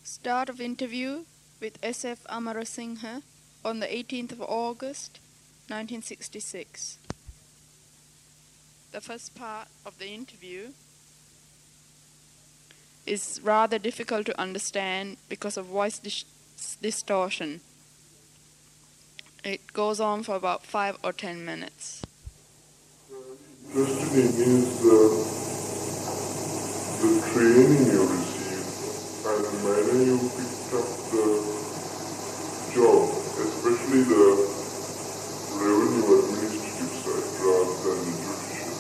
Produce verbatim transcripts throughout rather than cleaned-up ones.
Start of interview with S F Amarasinghe on the eighteenth of August, nineteen sixty-six. The first part of the interview is rather difficult to understand because of voice dis- distortion. It goes on for about five or ten minutes. Interested in is uh, the training you received and the manner you picked up the job, especially the revenue administrative side rather than the judicial.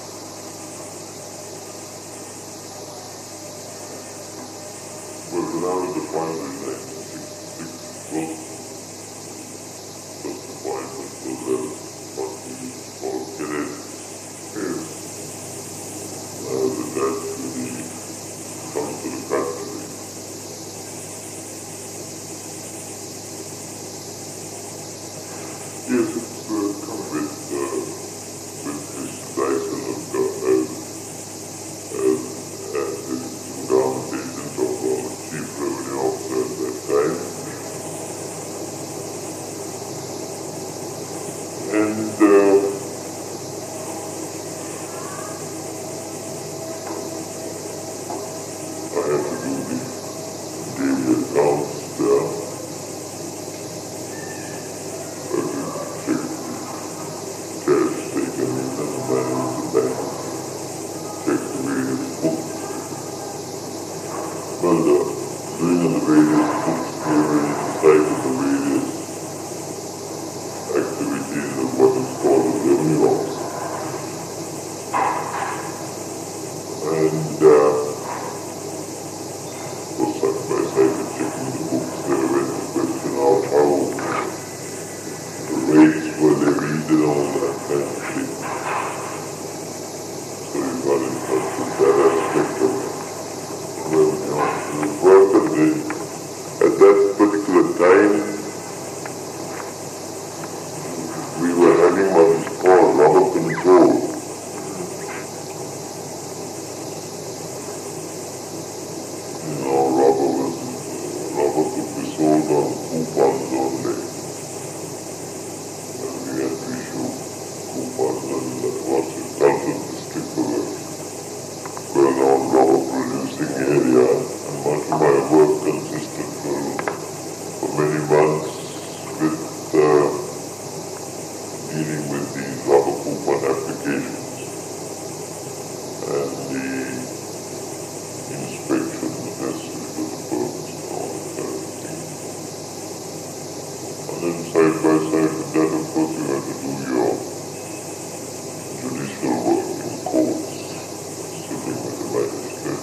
Well, now the point is nineteen sixty-six was, was the point was the level what we call cadet. Yes. Now the Dutch really comes to the factory. Yes, it's uh, come with, uh, with this Dyson of God, as, as, as the government agent of our chief revenue officer at that time. And, uh, I had to do the daily accounts there. I had to check the cash taken in and the money in the bank. Check the various books. Well, the doing of the various books, they already decided the various activities of what is called a revenue officer. And, uh, was side by side with checking the books, there went the question out how the rates were levied and all that kind of thing. So we got in touch with that aspect of revenue officer's work, and then at that particular time we were having what is called rubber control. You know, rubber was, rubber could be sold on coupons only. And we had to issue coupons, and that was resultant to stick to the well-known rubber producing area. And much of my work consisted for, for many months with uh, dealing with these rubber coupon applications and the inspection necessary for the firms and all that kind of thing. And then side by side with that, of course, you have to do your judicial work in courts, sitting with the magistrate.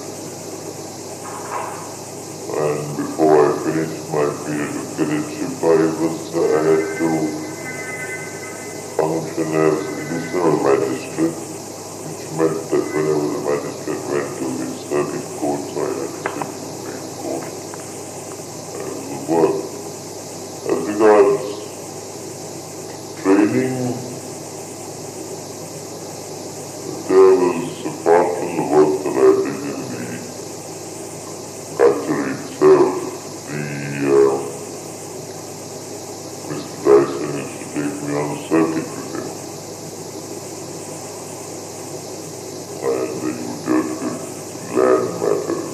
And before I finished my period of cadetship, I was, uh, I had to function as additional magistrate, which meant that whenever the magistrate went to his circuit courts, I had to sit in the main court as the work. As regards training, there was, apart from the work that I did in the factory itself, the uh, Mister Dyson used to take me on the circuit with him. And they would deal with land matters.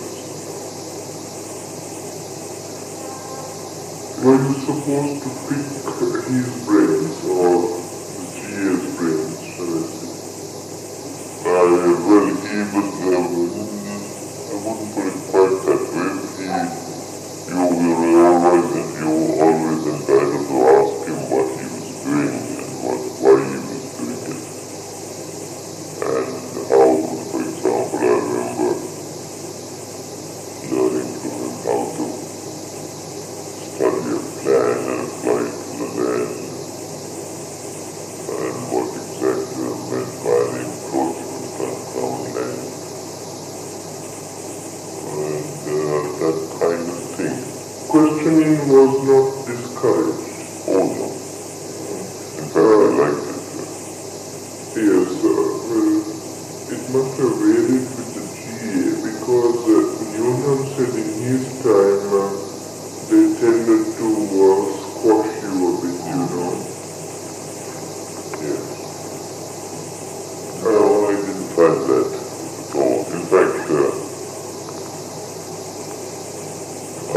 Were you supposed to pick his brains or the G A's brains, shall I say? Uh, well, he was, uh, I wouldn't put it quite that way. He, you were always, you were always entitled to ask him what he was doing and what, why he was doing it. And how, for example, I remember learning from him how to study a plan and apply it to the land, and what exactly I meant by an encroachment on town land, and uh, that kind of thing. Questioning was not discouraged. Oh no. In fact, I liked it. Yes, uh, well, it must have varied with the G A because uh, Newman said in his time uh,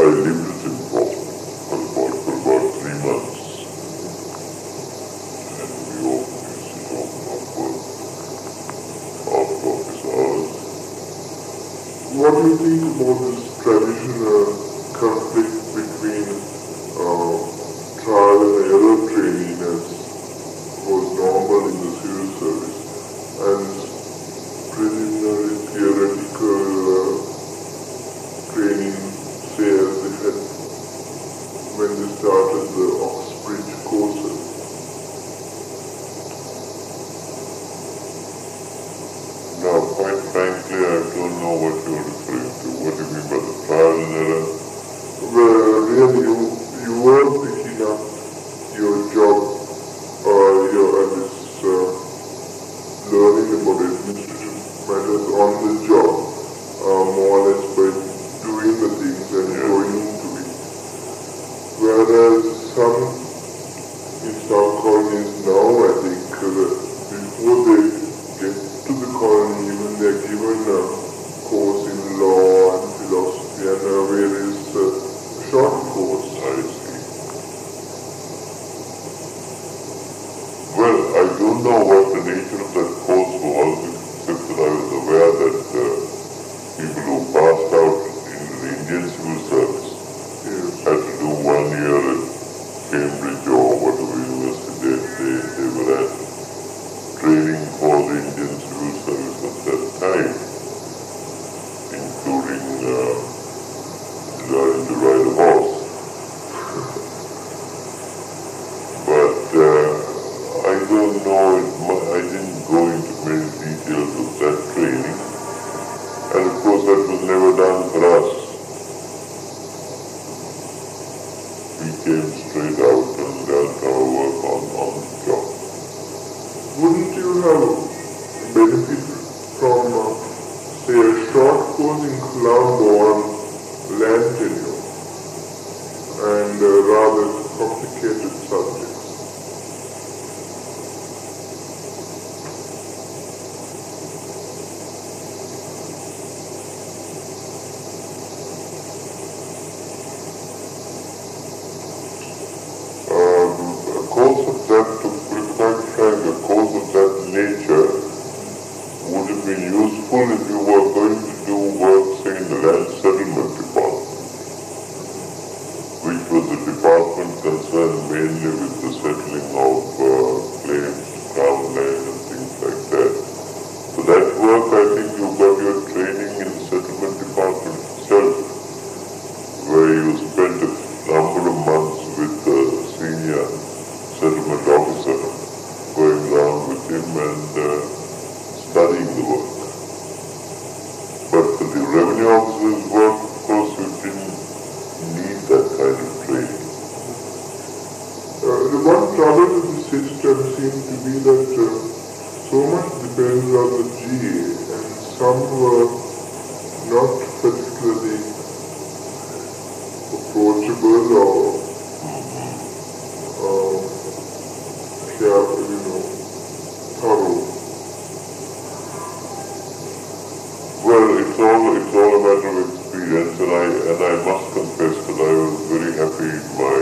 lived with him for, for, about, for about three months. And we often used to talk about after office hours. What do you think about this traditional conflict between uh, trial and error training as was normal in the civil service and preliminary theoretical uh, training, say as they had when they started the Oxbridge courses? Now, quite frankly, I don't know what you're referring to. What do you mean by the trial and error? Well, really, you, you were picking up your job, uh, your, and this, uh, learning about administrative matters on the job, uh, more or less by doing the things and Yeah. going into it. Whereas some, in some colonies now, I think, uh, before they get to the colony, even they're given a course in law and philosophy and uh, various uh, short course. I see. Well, I don't know what the nature of that course was, except that I was aware that uh, people who passed out in the Indian civil service Yes. had to do one year at Cambridge or whatever university they, they, they were at, training for the Indian civil service at that time, including uh, learning to ride a horse. But uh, I don't know, it, mu- I didn't go into many details of that training, and of course that was never done for us. We came straight out and learned our work on, on the job. Wouldn't you have benefited from, uh, say, a short course in Colombo on land tenure and uh, rather complicated subjects? Um, a course of that, to be quite frank, a course of that nature would have been useful if you were going to do work, say, in the land settlement department, which was a department concerned mainly with the settling of uh, claims, crown land and things like that. For that work, I think you got your training in the settlement department itself, where you spent a number of months with the senior settlement officer, going around with him and uh, studying the work. But for the revenue officer's work, of course, you didn't need that kind of training. Uh, the one trouble with the system seems to be that uh, so much depends on the G A, and some were not particularly approachable or um, yeah, you know, thorough. Well, it's all it's all a matter of experience, and I and I must confess that I was very happy in my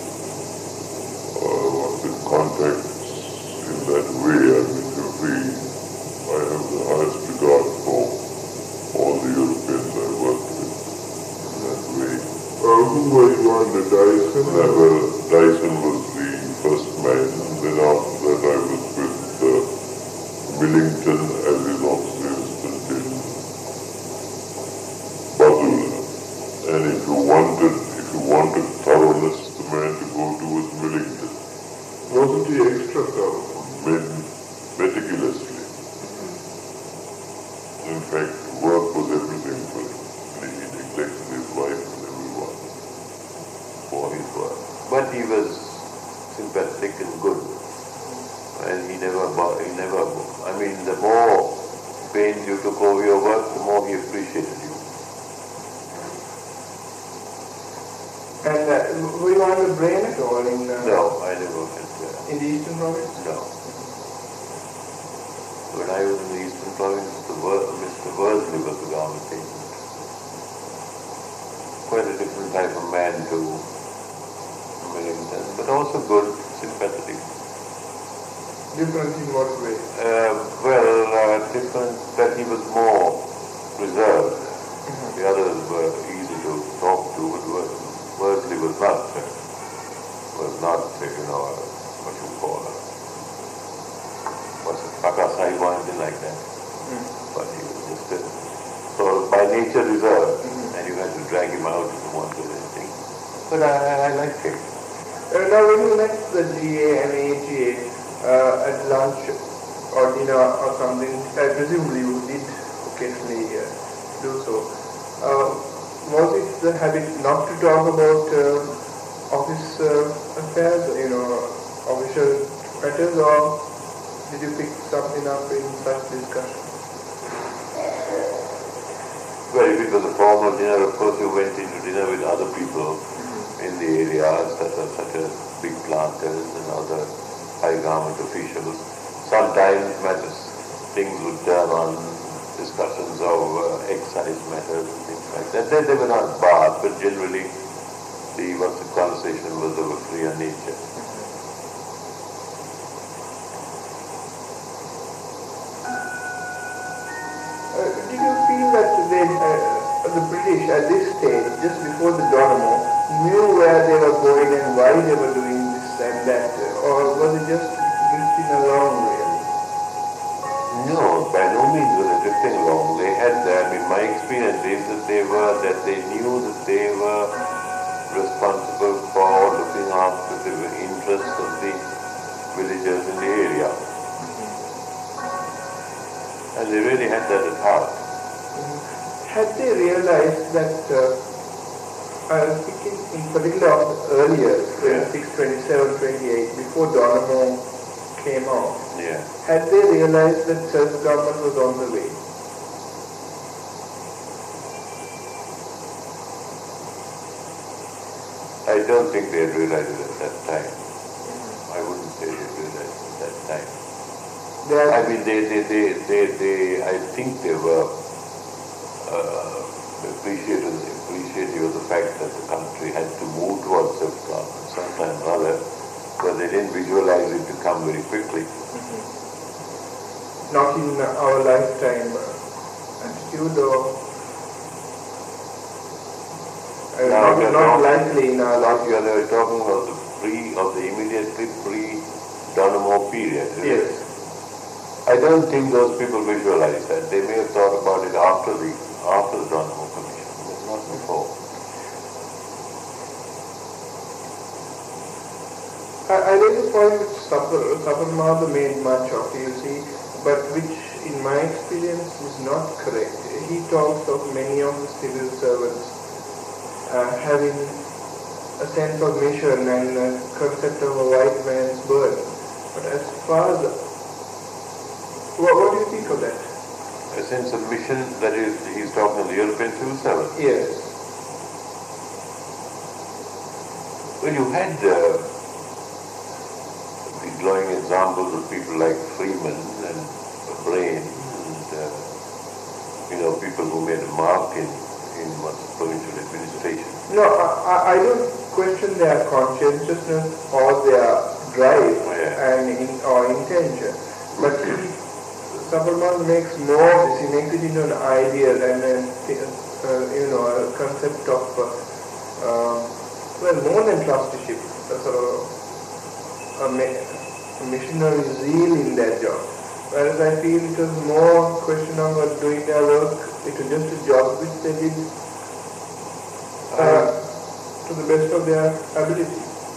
uh, what's it, contacts in that way. I mean, every I have the highest regard for all the Europeans I worked with in that way. Uh, who were you under, Dyson? And I, well, Dyson was the first man, and then after that I was with uh, Millington as his office assistant in Basel. And if you wanted, if you wanted thoroughness, the man to go to was Millington. Wasn't he extra thorough? Men- meticulously. In fact, work was everything for him. And he neglected his wife and everyone for his work. But he was sympathetic and good. And he never, bo- he never, I mean, the more pains you took over your work, the more he appreciated you. And uh, were you on the brain at all in, uh, No, I never went there. in the Eastern Province? No. When I was in the Eastern Province, the Wor- Mister Worsley was the government agent. Quite a different different type of man to Millington, but also good, sympathetic. Different in what way? Uh, well, uh, different that he was more reserved. Mm-hmm. The others were easy to talk to, but Worsley was not, uh, was not, uh, you know, uh, what you call it, what's it, Kakasai or anything like that. Mm. But he was just uh, sort of by nature reserved, Mm-hmm. and you had to drag him out if you wanted anything. But I, I, I liked him. Uh, now, when you met the G A and A G A uh, at lunch or dinner or something, uh, presumably you did occasionally uh, do so, uh, was it the habit not to talk about uh, office uh, affairs, you know, official matters, or did you pick something up in such discussion? Well, if it was a formal dinner, of course you went into dinner with other people in the area, such as, such as big planters and other high government officials. Sometimes matters, things would turn on discussions of uh, excise matters and things like that. They, they were not barred, but generally the, what the conversation was of a freer nature. Uh, did you feel that they, uh, the British at this stage, just before the Donamo, knew where they were going and why they were doing this and that, or was it just drifting along really? No, by no means was it drifting along. They had, I mean, my experience is that they were, that they knew that they were responsible for looking after the interests of the villagers in the area. And they really had that at heart. Had they realized that, uh, I was thinking in particular of earlier, twenty-six, twenty-seven, twenty-eight, before Donamo came out, Yeah. had they realized that self-government was on the way? I don't think they had realized it at that time. I wouldn't say they realized it at that time. They had, I mean, they, they, they, they, they I think they were uh, appreciative, appreciative of the fact that the country had to move towards self-government sometime or other, but they didn't visualize it to come very quickly. not in our lifetime uh, attitude, or uh, Now, not, you're not talking- likely in our Now life. you are talking of the pre, of the immediately pre-Donamo period. isn't it? Yes. I don't think those people visualize that. They may have thought about it after the after the Donamo Commission, but not before. I, I read a point which Saparmada made much of, you see, but which in my experience is not correct. He talks of many of the civil servants uh, having a sense of mission and a concept of a white man's burden. But as far as, what, what do you think of that? A sense of mission, that is, he's talking of the European civil servant. Yes. Well, you had uh, the glowing examples of people like Freeman and Brain and, uh, you know, people who made a mark in, in what's provincial administration. No, I, I don't question their conscientiousness or their drive Yeah. and in, or intention, but he, Saparman makes more, he makes it into an ideal and a, uh, you know, a concept of, uh, uh, well, more than trusteeship, a sort of a, a missionary zeal in their job. Whereas I feel it was more question of uh, doing their work, it was just a job which they did uh, to the best of their ability.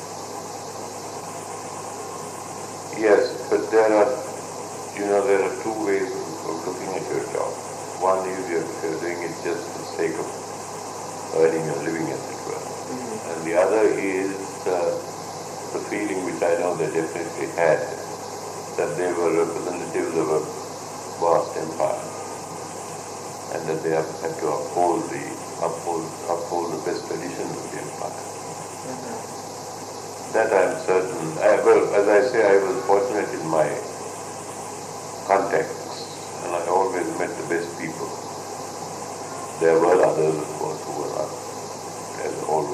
Yes, but there are, you know, there are two ways of looking at your job. One is you're, you're doing it just for the sake of earning a living, as it were. Mm-hmm. And the other is uh, the feeling which I know they definitely had, that they were representatives of a vast empire, and that they have had to uphold the uphold uphold the best traditions of the empire. Mm-hmm. That I'm certain. I, well, as I say, I was fortunate in my contacts, and I always met the best people. There were others, of course, who were not as always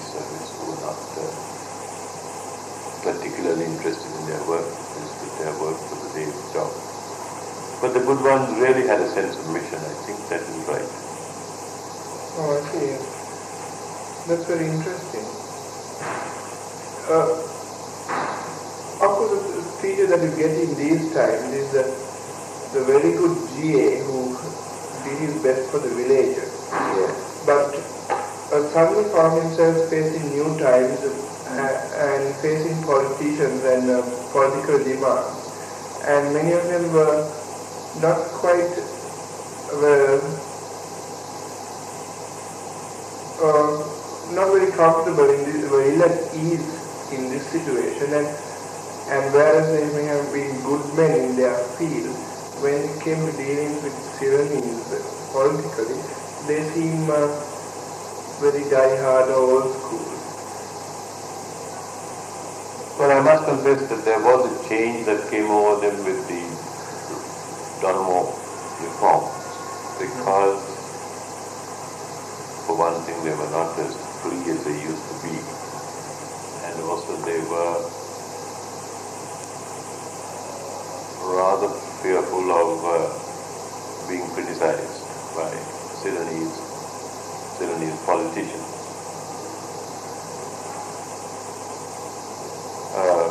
service who were not uh, particularly interested in their work, just did their work for the day's job. But the good ones really had a sense of mission. I think that is right. Oh, I see. That's very interesting. Uh, of course, the feature that you get in these times is that the very good G A who did his best for the villagers. Yeah. But uh, suddenly found himself facing new times uh, and facing politicians and uh, political demands. And many of them were not quite well, uh, not very comfortable in this, were ill at ease in this situation. And, and whereas they may have been good men in their field, when it came to dealing with Ceylonese politically, they seem uh, very die-hard or old school. Well, I must confess that there was a change that came over them with the Dharma reform, because for one thing they were not as free as they used to be, and also they were rather fearful of uh, being criticized by Ceylonese, Ceylonese politicians. Uh,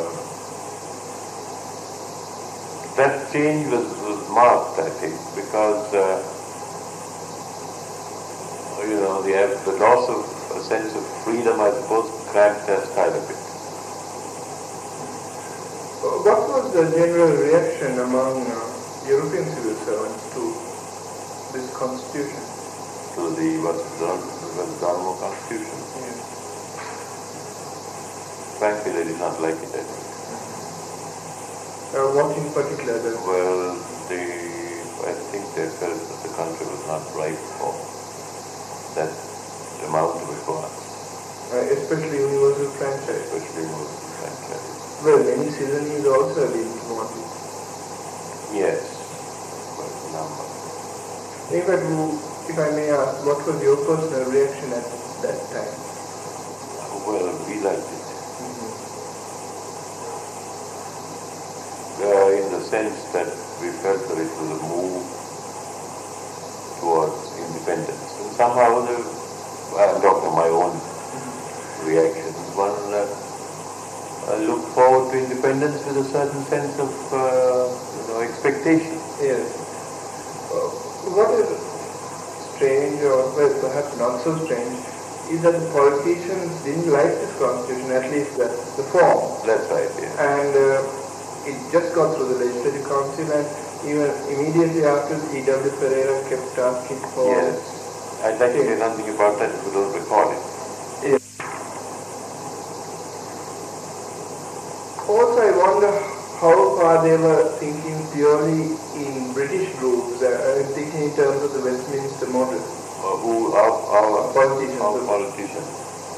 that change was, was marked, I think, because uh, you know the, the loss of a sense of freedom, I suppose, cracked their style a bit. What was the general reaction among uh, European civil servants to this constitution? To the what's the Dharma constitution? Yes. Frankly, they did not like it, I think. Uh, what in particular? The Well, they, I think they felt that the country was not right for that amount of requirements, uh, especially universal franchise. especially Muslim franchise. Well, many Ceylonese also didn't want it. Yes, but the number. In fact, who- if I may ask, what was your personal reaction at that time? Well, we liked it. Mm-hmm. Uh, in the sense that we felt that it was a move towards independence. And somehow, the, I'm talking my own reactions, one uh, uh, looked forward to independence with a certain sense of uh, you know, expectation. Yes. Uh, what is strange, or well, perhaps not so strange, is that the politicians didn't like this constitution, at least the, the form. That's right, yes. And uh, it just got through the legislative council, and even immediately after, E W Pereira kept asking for... Yes. I'd like to say something about that if you don't record it. Yes. Also, I wonder how far they were thinking purely in British groups, uh, thinking in terms of the Westminster model. Uh, who, our, our, Politicians. our politicians.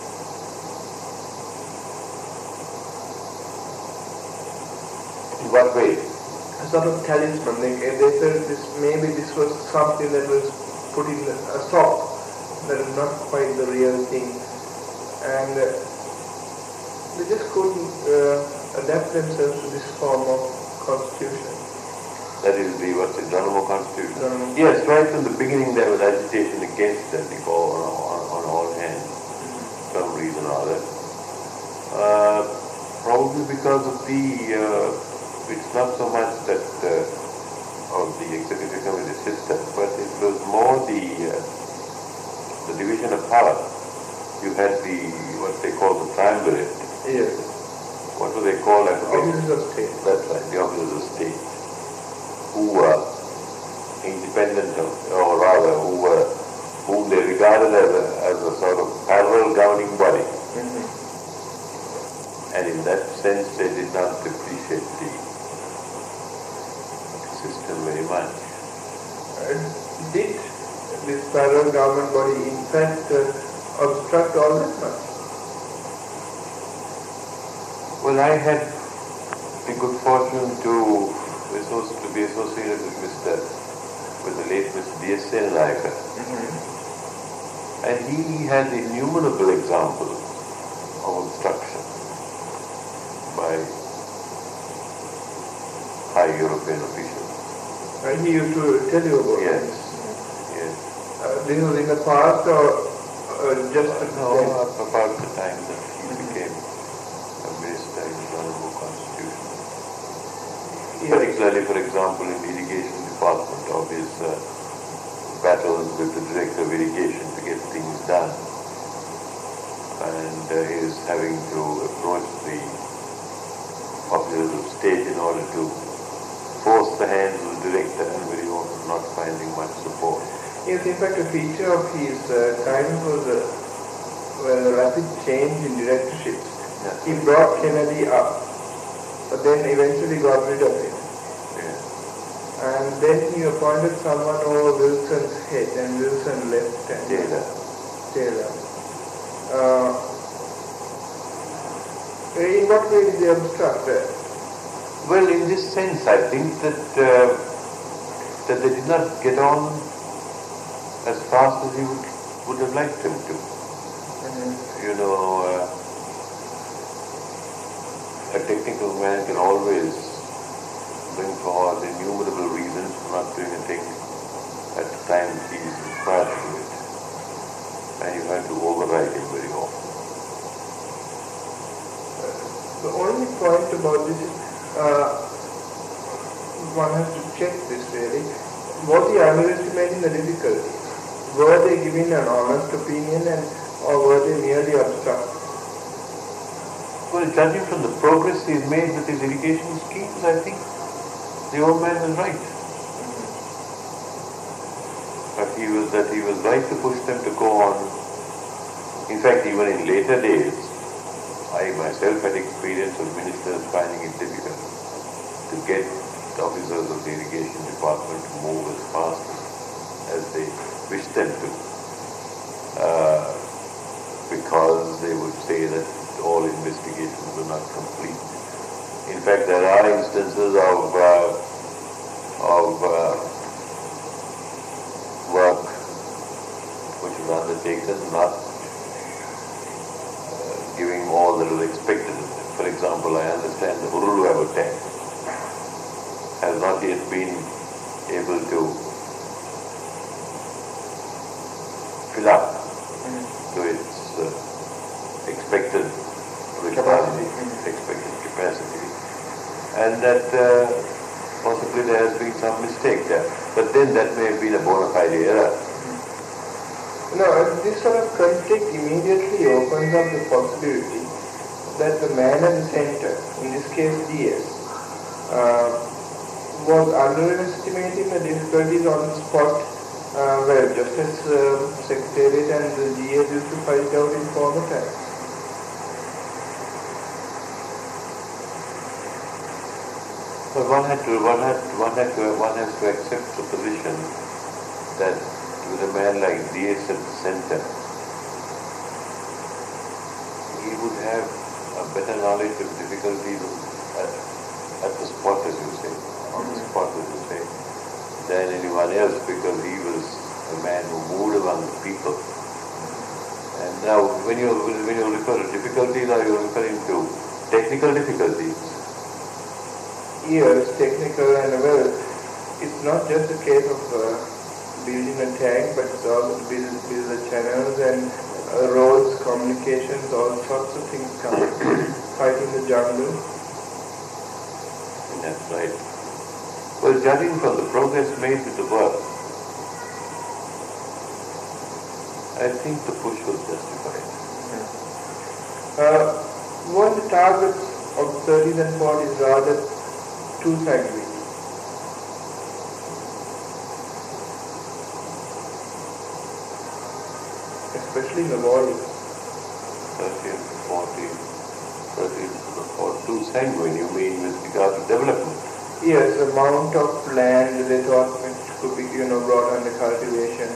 In what way? A sort of talisman. They, they felt this, maybe this was something that was put in a sock, that is not quite the real thing. And uh, they just couldn't uh, adapt themselves to this form of constitution. That is the, what's it, Dharma constitution? Dharma. Yes, right from the beginning there was agitation against that, they go on, on, on all hands, for some reason or other. Uh, probably because of the, uh, it's not so much that, uh, of the executive committee system, but it was more the, uh, the division of power. You had the, what they call the triumvirate. Yes. What do they call that? Officers of state. That's right, the officers of state, who were independent of, or rather who were, whom they regarded as a, as a sort of parallel governing body. Mm-hmm. And in that sense they did not appreciate the system very much. Uh, did this parallel government body in fact uh, obstruct all that much? Well, I had the good fortune to, to be associated with Mister with the late Mister D S Sennayakkar. Mm-hmm. And he had innumerable examples of obstruction by high European officials. And he used to tell you about Yes, this. yes. Uh, this was in the past or uh, just No, then? about the time that he became a minister in the Colombo Constitution. Yes. Particularly, for example, in the irrigation department, of his uh, battles with the director of irrigation to get things done. And uh, his having to approach the officers of state in order to force the hands of the director, and very often not finding much support. Yes, in fact, a feature of his uh, time was a, well, a rapid change in directorships. Yeah. He brought Kennedy up, but then eventually got rid of him. Yeah. And then he appointed someone over Wilson's head, and Wilson left and Taylor. Taylor. Uh, in what way did they obstruct that? Well, in this sense, I think that uh, that they did not get on as fast as he would, would have liked them to. Mm-hmm. You know, uh, a technical man can always bring forward innumerable reasons for not doing a thing at the time he is required to do it. And you have to override him very often. The only point about this is, uh, one has to check this really. Was he underestimating the difficulties? Were they giving an honest opinion and, or were they merely obstructive? Well, judging from the progress he's made with his irrigation schemes, I think the old man was right. But he was that he was right to push them to go on. In fact, even in later days, I myself had experience of ministers finding it difficult to get the officers of the irrigation department to move as fast as they wished them to, uh, because they would say that all investigations were not complete. In fact, there are instances of uh, of uh, work which was undertaken not giving all that was expected. For example, I understand the Hurulweb tank has not yet been able to fill up to its uh, expected capacity, expected capacity, and that uh, possibly there has been some mistake there. But then that may have been a bona fide error. No, this sort of conflict immediately opens up the possibility that the man at the center, in this case D S, uh, was underestimating the difficulties on the spot, uh, well, just as uh, Secretariat and the G S used to fight out in former times. But one had to, one had, one had to, one has to accept the position that with a man like D S at the center, he would have a better knowledge of difficulties at, at the spot, as you say, on the spot, as you say, than anyone else, because he was a man who moved among the people. And now, when you when you refer to difficulties, are you referring to technical difficulties? Yes, technical and well, it's not just a case of uh, building a tank, but it's also build, build the channels and uh, roads, communications, all sorts of things come. Fighting the jungle. That's right. Well, judging from the progress made with the work, I think the push was justified. Uh, were the targets of thirties and forties rather too sanguine? Especially in the warriors. thirteen, fourteen, thirteen, or too sanguine, you mean with regard to development? Yes, amount of land they thought it could be, you know, brought under cultivation.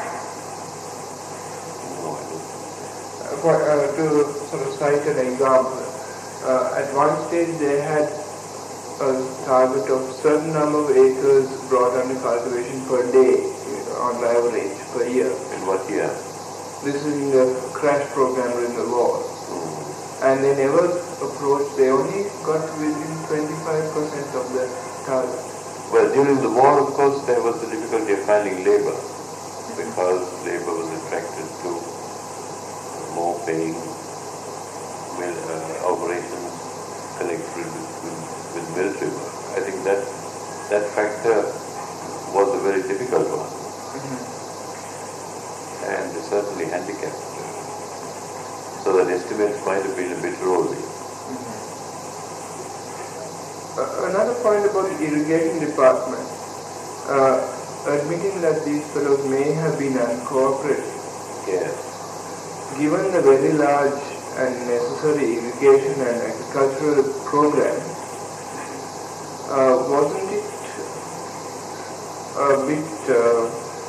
No, I don't think so. Uh, for, uh, to sort of cite an example, uh, at one stage they had a target of certain number of acres brought under cultivation per day, you know, on average, per year. In what year? This is in the crash program during the war. And they never approached, they only got within twenty-five percent of the target. Well, during the war, of course, there was the difficulty of finding labor, because labor was attracted to more paying mil- uh, operations connected with, with, with military work. I think that that factor was a very difficult one, Mm-hmm. and certainly handicapped. So that estimates might have been a bit rosy. Uh, another point about the irrigation department, uh, admitting that these fellows may have been uncooperative, Yes. given the very large and necessary irrigation and agricultural program, uh, wasn't it a bit, uh,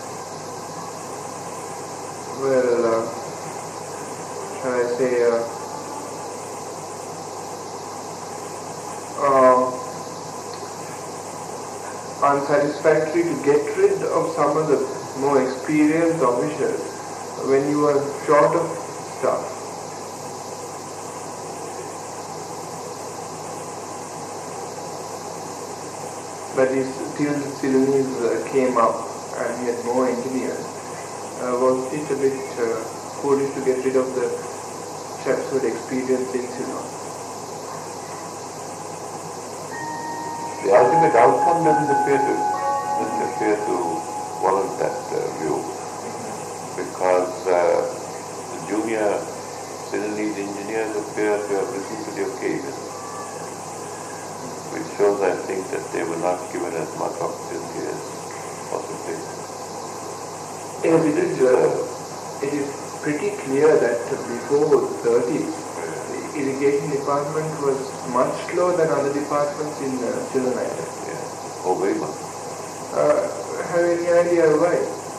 well, uh, shall I say, uh, uh, unsatisfactory to get rid of some of the more experienced officials when you are short of staff? But is till Ceylonese uh, came up and he had more engineers, uh, was it a bit uh, foolish to get rid of the chaps who had experience in Ceylon? The ultimate outcome doesn't appear to doesn't appear to warrant that uh, view, because uh, the junior Ceylonese engineers appear to have risen to the occasion, which shows, I think, that they were not given as much opportunity as possibly. Yes, it is, uh, it is pretty clear that before the thirties, the irrigation department was much slower than other departments in uh, Ceylon Island. Yeah. Oh, very much. Uh, have any idea why?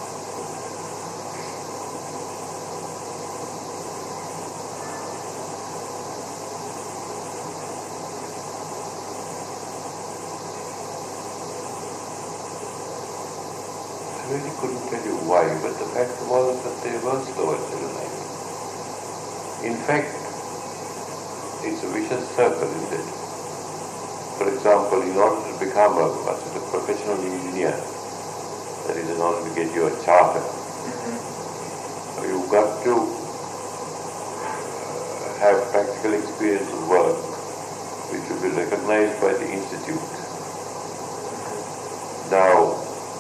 I really couldn't tell you why, but the fact was that they were slow at Ceylon Island. In fact, it's a vicious circle, isn't it? For example, in order to become a, a professional engineer, that is, in order to get you a charter, mm-hmm. you've got to uh, have practical experience of work, which will be recognized by the institute. Now,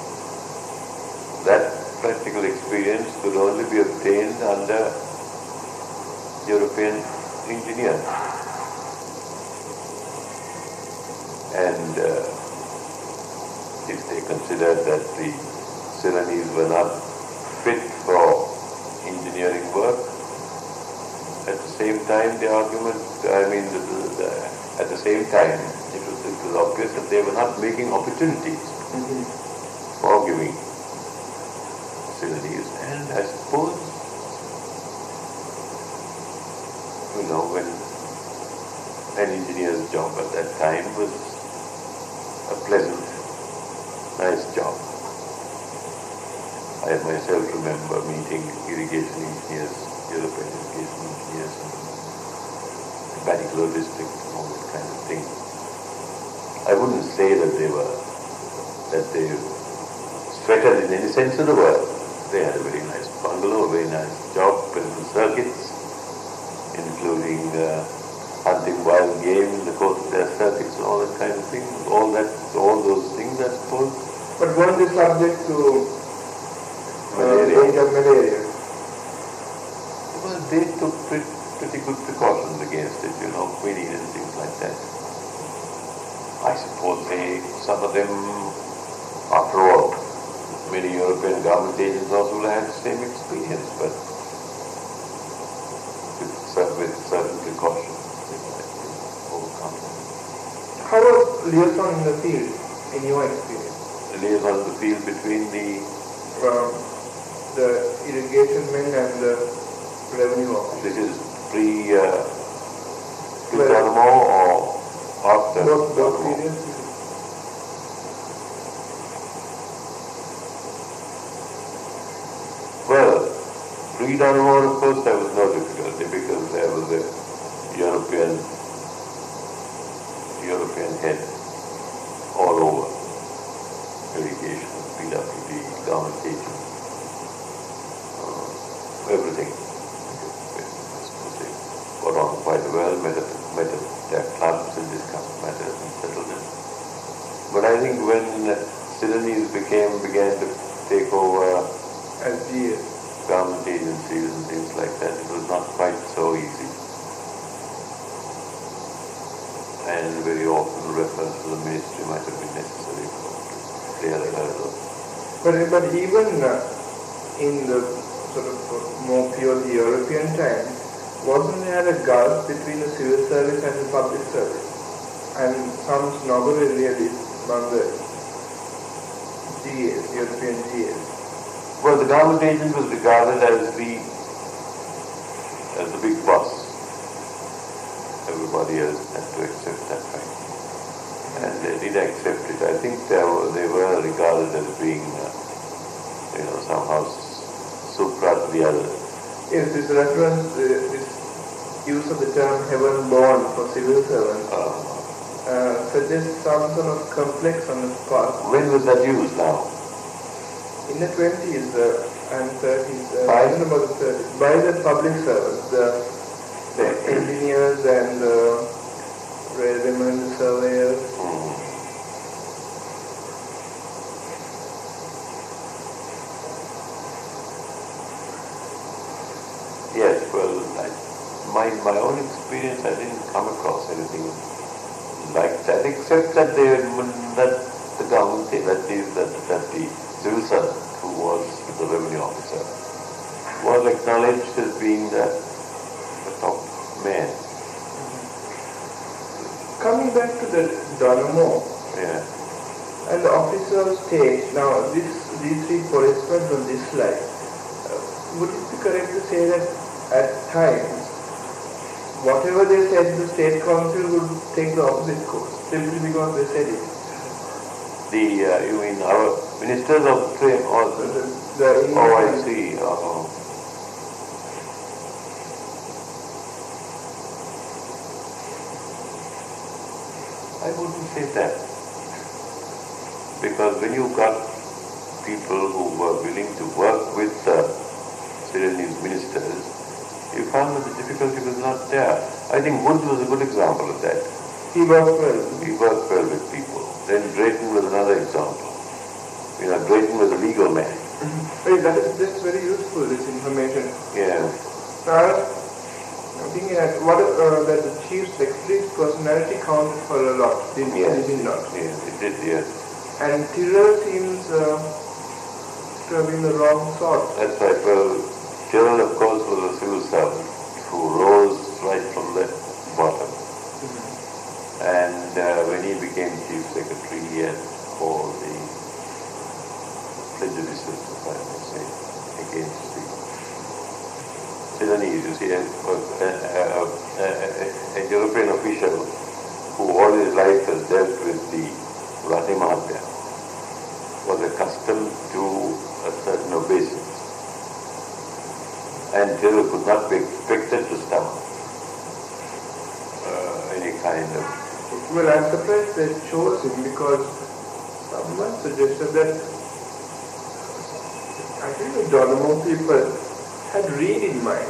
that practical experience could only be obtained under European engineers. And uh, if they considered that the Ceylonese were not fit for engineering work, at the same time the argument, I mean, the, the, the, at the same time it was, it was obvious that they were not making opportunities mm-hmm. for giving Ceylonese. And I suppose, you know, when an engineer's job at that time was a pleasant, nice job. I myself remember meeting irrigation engineers, European irrigation engineers, in Bangalore district and all that kind of thing. I wouldn't say that they were, that they sweated in any sense of the word. They had a very nice bungalow, a very nice job, building circuits, including uh, hunting wild game in the course of their circuits and all that kind of thing. All that, all those things, I suppose. But weren't they subject to malaria? Uh, of malaria? Well, they took pretty, pretty good precautions against it, you know, quinine and things like that. I suppose they, some of them, after all, many European government agents also will have the same experience, but with, with certain precautions. How was liaison in the field, in your experience? The liaison in the field between the Um, the irrigation men and the revenue office? This is pre uh, Well, Guantanamo or after Both, both Guantanamo? periods? Well, pre see Donovan, of course, there was no difficulty because there was a European, European head all over. Irrigation, P W D, government agents, uh, everything. They got on quite well, met at, met at their clubs and discussed matters and settled it. But I think when uh, Sudanese became, began to take over As G S. government agencies and things like that, it was not quite so easy. And very often reference to the ministry might have been necessary for clear the hurdle. But, but even uh, in the sort of uh, more purely European times, wasn't there a gulf between the civil service and the public service? And some snobbery really among the G S, European G S. Well, the government agent was regarded as the as the big boss. Everybody else had to accept that fact. And they did accept it. I think they were, they were regarded as being, uh, you know, somehow supra to the others. Yes, this reference, uh, this use of the term heaven born for civil servants Uh, uh, suggests some sort of complex on the part. when was that used now? In the twenties uh, and thirties, uh, By? I don't know about the thirties, by the public servants, the, the engineers and the railwaymen, the surveyors. Hmm. Yes, well, I, my my own experience, I didn't come across anything like that, except that they that the government that the that, that the civil servant who was the revenue officer was acknowledged as being the, the top man. Coming back to the Donamo Yeah. and the officer of state, now this, these three policemen on this slide, uh, would it be correct to say that at times, whatever they said, the state council would take the opposite course, simply because they said it? The uh, you mean our ministers of trade or The, the, the, the oh I see. Oh. I wouldn't say that. Because when you got people who were willing to work with uh, Sudanese ministers, you found that the difficulty was not there. I think Woods was a good example of that. He worked well. He worked well with people. Then Drayton was another example. You know, Drayton was a legal man. Hey, that is that's very useful, this information. Yeah. Uh, I'm thinking that what uh, that the chief's extreme personality counted for a lot, did, Yes. did he not? Yes, it did, yes. And Tyrrell seems uh, to have been the wrong sort. That's right. Well, Tyrrell, of course, was a civil servant who rose right from the bottom. And uh, when he became chief secretary, he had all the prejudices, if I may say, against the Sudanese. You see, a, a, a, a, a European official who all his life has dealt with the Rahimahya was accustomed to a certain obeisance. And Tyrrell could not be expected to stomach uh, any kind of... Well, I'm surprised they chose him because someone suggested that I think the Donamo people had Reed in mind.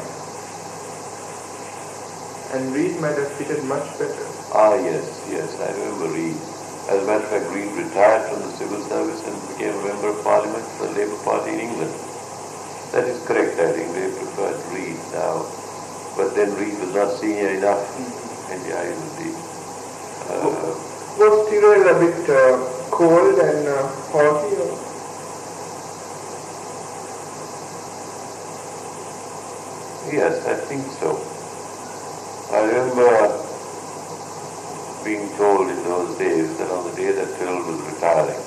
And Reed might have fitted much better. Ah, yes, yes, I remember Reed. As a matter of fact, Reed retired from the civil service and became a member of parliament for the Labour Party in England. That is correct, I think they preferred Reed now. But then Reed was not senior enough in the eyes of the... Uh, Was Tyrrell a bit uh, cold and uh, haughty? Or? Yes, I think so. I remember being told in those days that on the day that Tyrrell was retiring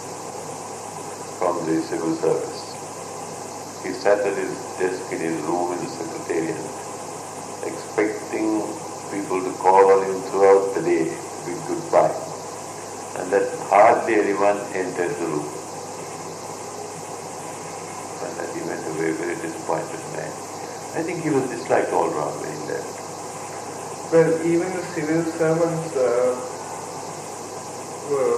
from the civil service, he sat at his desk in his room in the secretariat, expecting people to call on him throughout the day with goodbye, and that hardly anyone entered the room, and that he went away very disappointed man. I think he was disliked all round when he left. Well, even the civil servants uh, were,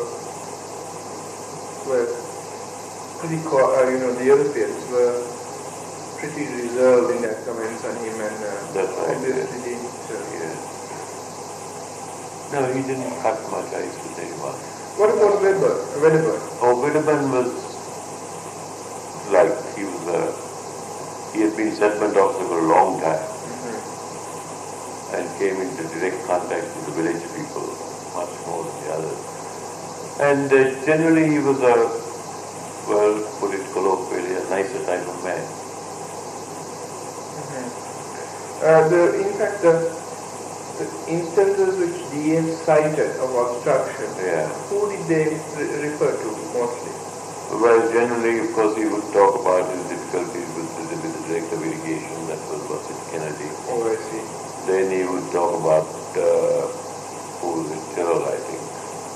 were pretty, co- uh, you know, the Europeans were pretty reserved in their comments on him, and uh, That's right, obviously yes. didn't. Uh, Yes. No, he didn't cut much, I used to say much. What about Weber? Weber? Oh, Wedderburn was like, he was a, he had been settlement officer for a long time Mm-hmm. and came into direct contact with the village people much more than the others. And uh, generally he was a, well, put it colloquially, a nicer type of man. Mm-hmm. Uh, the, in fact, the, the instances which D S cited of obstruction, Yeah. who did they re- refer to mostly? Well, generally, of course, he would talk about his difficulties with the, with the director of irrigation, that was Wasit Kennedy. Oh, I see. Then he would talk about, uh, who was it, Tyrrell, I think,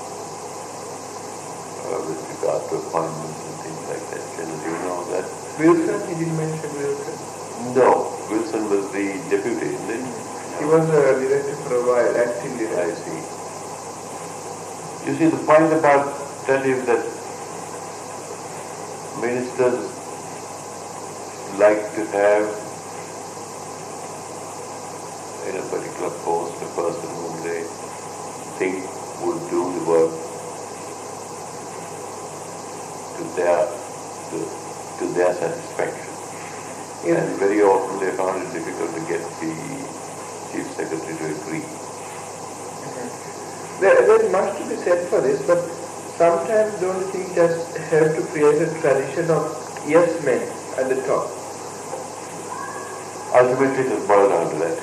uh, with regard to appointments and things like that. Generally, you know that? Wilson, he didn't mention Wilson. No, Wilson was the deputy, isn't it? He was a director for a while, acting I director. see. You see, the point about that is that ministers like to have in a particular post a person whom they think would do the work to their to, to their satisfaction. Yes. And very often they found it difficult to get the chief secretary to agree. There, there's much to be said for this, but sometimes don't you think just help to create a tradition of yes men at the top? Ultimately, it will boil down to that.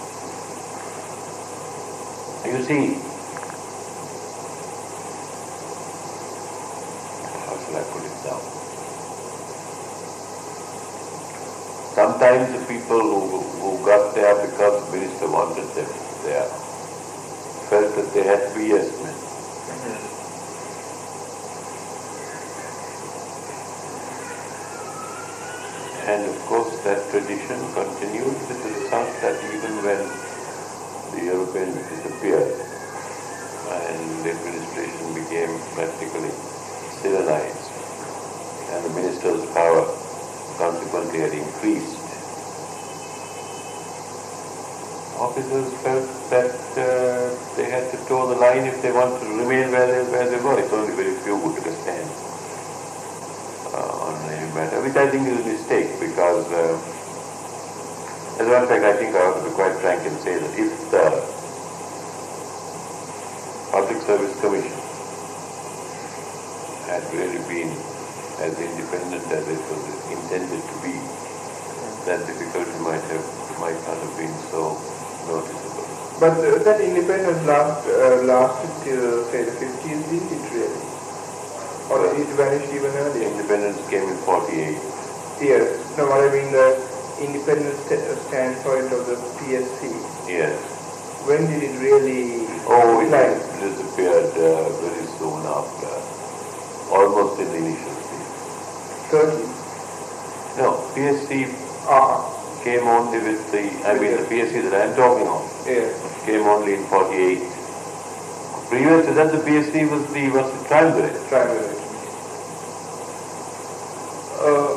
You see, how shall I put it now? Sometimes the people who, who got there because the minister wanted them there felt that they had to be yes men. And of course that tradition continued with the result that even when the Europeans disappeared and the administration became practically civilized and the minister's power consequently had increased, officers felt that uh, they had to toe the line if they wanted to remain where they, where they were. It's only very few who took a stand uh, on any matter, which I think is a mistake because, uh, as a matter of fact, I think I ought to be quite frank and say that if the Public Service Commission had really been as independent as it was intended to be, that difficulty might have might not have been so noticeable. But uh, that independence last, uh, lasted till, say, the fifties, did it really? Or did it vanish even earlier? Independence came in forty-eight. Yes. No, what I mean, the independent st- standpoint of the P S C. Yes. When did it really Oh, it decline? disappeared uh, very soon after, almost in the initial stage. thirty. No, P S C Ah, came only with the, I mean the P S C that I'm talking of, yes. came only in forty-eight. Previous to that, the P S C was the, was the triumvirate. Triumvirate. Uh,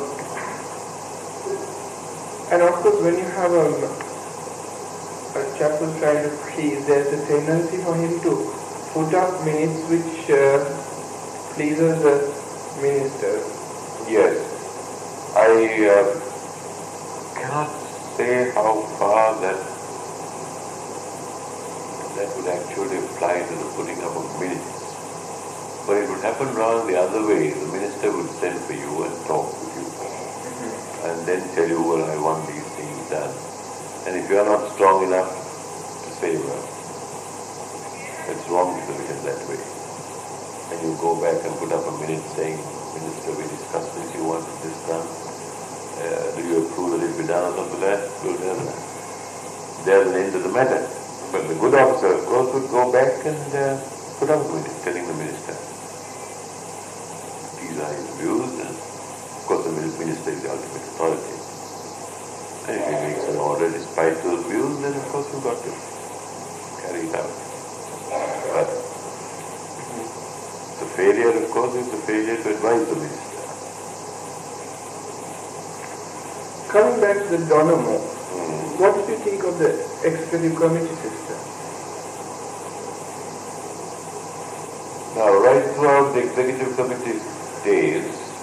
and of course, when you have a, a chap who's trying to please, there's a tendency for him to put up minutes which uh, pleases the minister. Yes. I uh, cannot say how far that that would actually apply to the putting up of minutes. But it would happen round the other way. The minister would send for you and talk with you Mm-hmm. and then tell you, well, I want these things done. And if you are not strong enough to say, well, it's wrong to do it that way. And you go back and put up a minute saying, Minister, we discussed this, you wanted this done. Uh, do you approve that it be done or something like that? Well, then, there's an end to the matter. But the good officer, of course, would go back and uh, put up a minute, telling the minister. These are his views, and of course the minister is the ultimate authority. And if he makes an order despite those views, then of course you've got to carry it out. But the failure, of course, is the failure to advise the minister. Coming back to the Donamo, Mm. what do you think of the executive committee system? Now, right throughout the executive committee's days,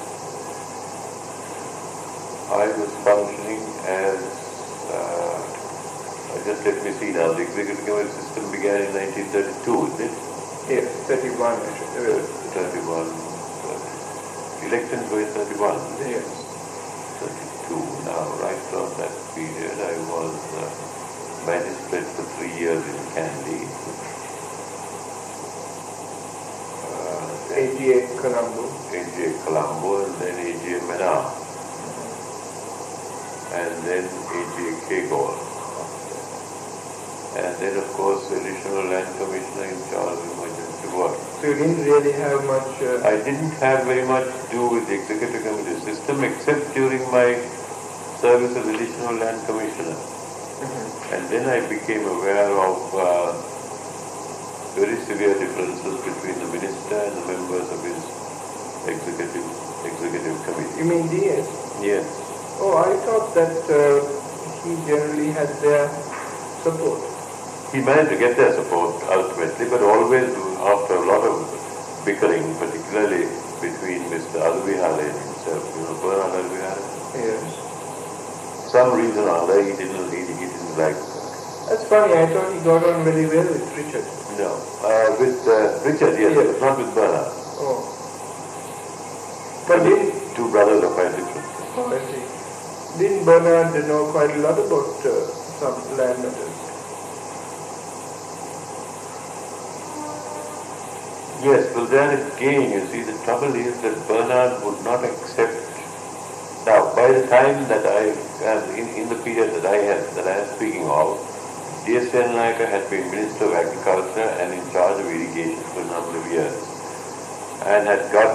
I was functioning as, uh, just let me see now, the executive committee system began in nineteen thirty-two, isn't it? Yes, thirty-one. Uh, thirty-one. thirty. Elections were in thirty-one. yes. thirty-two. Now, right from that period, I was uh, magistrate for three years in Kandy. Uh, A G A Colombo. A G A Colombo and then A G A Menar. And then A G A Kegor. And then, of course, the Additional Land Commissioner in charge of emergency work. So you didn't really have much... Uh, I didn't have very much to do with the executive committee system except during my service as Additional Land Commissioner. mm-hmm. And then I became aware of uh, very severe differences between the minister and the members of his executive executive committee. You mean D S? Yes. Oh, I thought that uh, he generally had their support. He managed to get their support ultimately, but always after a lot of bickering, particularly between Mister Alvihale and himself, you know, Bernard Alvihale. Yes. Some reason or other, he didn't, he, he didn't like it. That's funny, I thought he got on very well with Richard. No. Uh, with uh, Richard, yes, Yes. but not with Bernard. Oh. But didn't... Two brothers are quite different. Oh, I see. Didn't Bernard know quite a lot about uh, some land matters? Yes, well then again, you see, the trouble is that Bernard would not accept. Now, by the time that I, uh, in, in the period that I had, that I am speaking of, D S N Naika had been Minister of Agriculture and in charge of irrigation for a number of years, and had got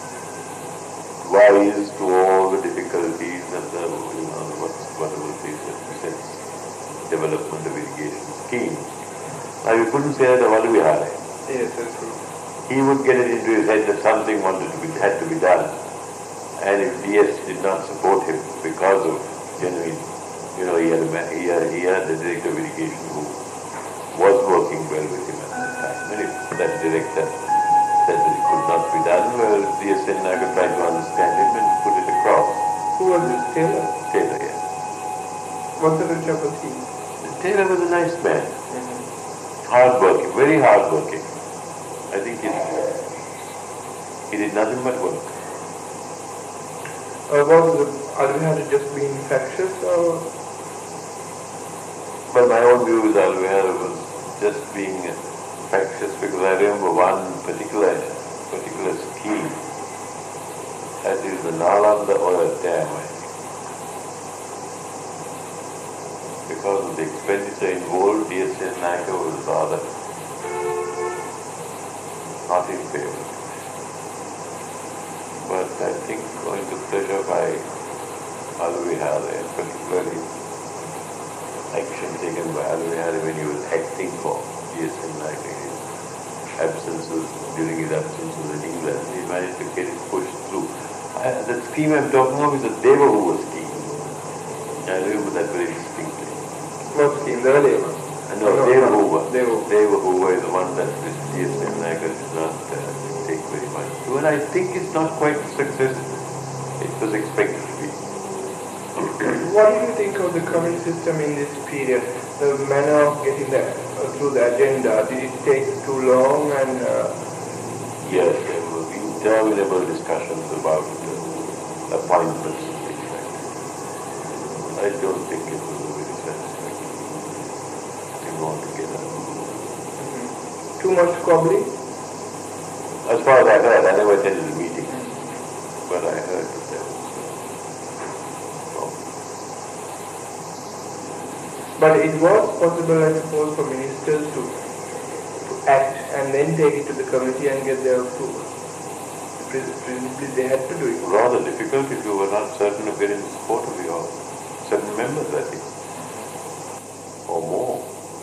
wise to all the difficulties and the, you know, what, whatever it is that presents development of irrigation schemes. Now, you couldn't say that of Alvihale. Yes, that's true. He would get it into his head that something wanted to be, had to be done. And if D S did not support him because of genuine, you know, he had, a, he had, he had the director of irrigation who was working well with him at that time. And if that director said that it could not be done, well, D S N Nagar tried to understand him and put it across. Who was this Taylor? Taylor, yes. What sort of job was he? Taylor was a nice man. Mm-hmm. Hard-working, very hard-working. I think he, he did nothing but work. Uh, was the Alvihale just being factious or? But my own view with Alvihale was just being factious because I remember one particular particular scheme, that is the Nalanda Oil Dam, I think. Because of the expenditure involved, D S N Naika was rather not in favor. But I think going to pleasure by Alvihale, and particularly action taken by Alvihale when he was acting for D S N Naika in his absences, during his absences in England, he managed to get it pushed through. I, the scheme I'm talking of is the Devahuva scheme. I remember that very distinctly. What scheme? The earlier one? And no, No, Devahuva. Devahuva. Devahuva is the one that this D S N Naika did not uh, take very much to. And I think it's not quite the success it was expected to be. What do you think of the current system in this period? The manner of getting that uh, through the agenda, did it take too long and... Uh, Yes, there were interminable discussions about uh, appointments and things like that. I don't think it was a very satisfactory thing altogether. mm-hmm. Too much squabbling? As far as I heard, I never attended the meeting, but I heard that there was uh, problem. But it was possible, I suppose, for ministers to, to act and then take it to the committee and get their approval. Presumably they had to do it. Rather difficult if you were not certain of getting the support of your seven members, I think, or more.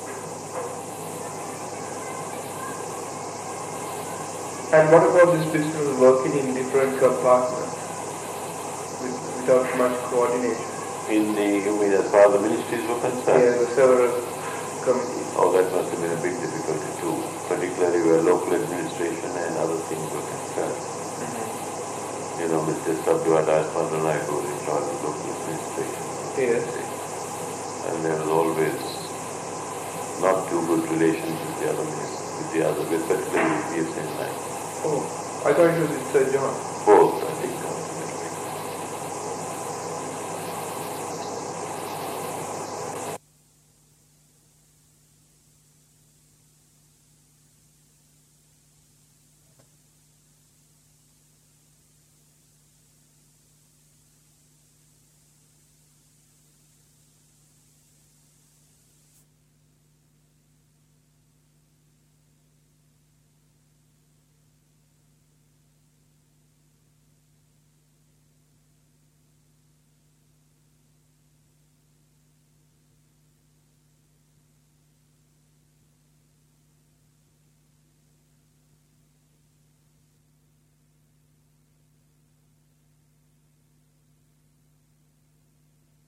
And what about this business of working in different compartments with, without much coordination? In the, you mean as far as the ministries were concerned? Yeah, the several committees. Oh, that must have been a big difficulty too, particularly where local administration and other things were concerned. Mm-hmm. You know, Mister Sabdwada Spandanai was in charge of local administration. Yes. And there was always not too good relations with the other ministers, with the other, with particularly with P S N nine. Oh, I thought it was Sir John. Both.